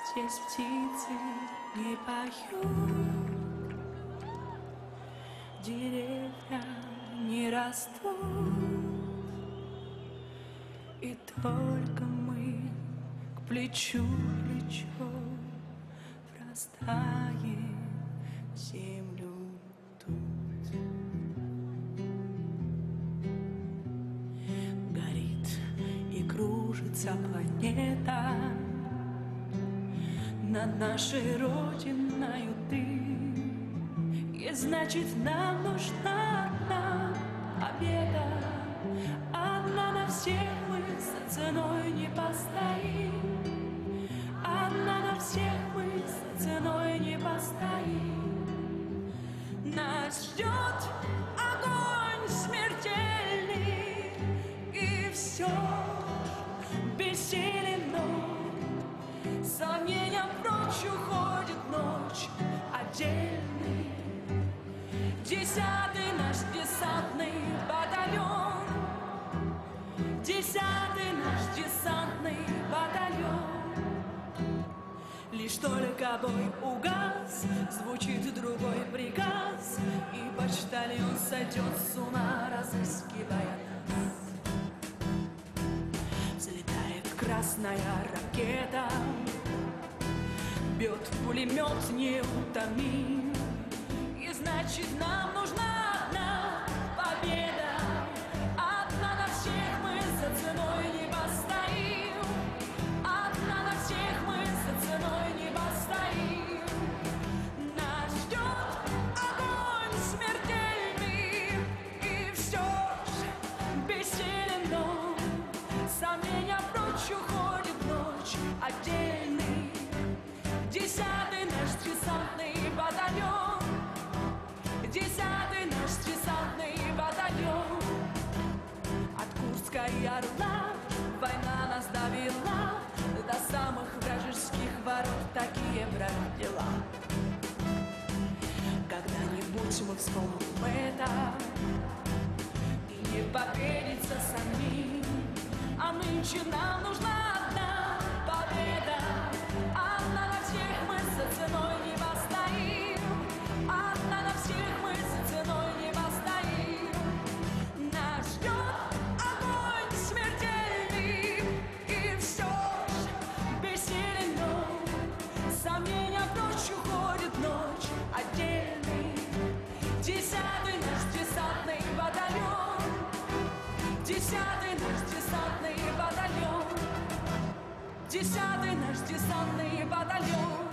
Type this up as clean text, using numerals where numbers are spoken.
Здесь птицы не поют, деревья не растут, и только мы к плечу плечо врастаем в землю тут. Горит и кружится планета над нашей родиною ты, и значит нам нужна одна победа. Одна на всех мы за ценой не постоим, одна на всех мы за ценой не постоим. Нас ждет огонь смертельный, и все бессилен вновь. Сомнения прочь уходит ночь отдельный. 10-й наш десантный батальон, 10-й наш десантный батальон. Лишь только бой угас, звучит другой приказ, и почтальон сойдет с ума, разыскивая нас. Взлетает красная ракета, бьет пулемет неутомим, и значит нам нужна одна победа. Одна на всех мы за ценой не постоим, одна на всех мы за ценой не постоим. Нас ждет огонь смертельный, и все ж бессилен дом. Сомнения прочь уходит ночь отдельный. 10-й наш десантный батальон, 10-й наш десантный батальон. От Курска и Орла война нас довела до самых вражеских ворот. Такие правят дела. Когда-нибудь мы вспомним это и не поверится самим. А нынче нам нужна одна победа. Одна на всех мы за ценой не постоим, одна на всех мы за ценой не постоим. Нас ждет огонь смертельный, и все ж бессилен дом. Сомнения прочь уходит ночь отдельный. 10-й наш десантный батальон, 10-й наш десантный батальон, 10-й наш десантный батальон.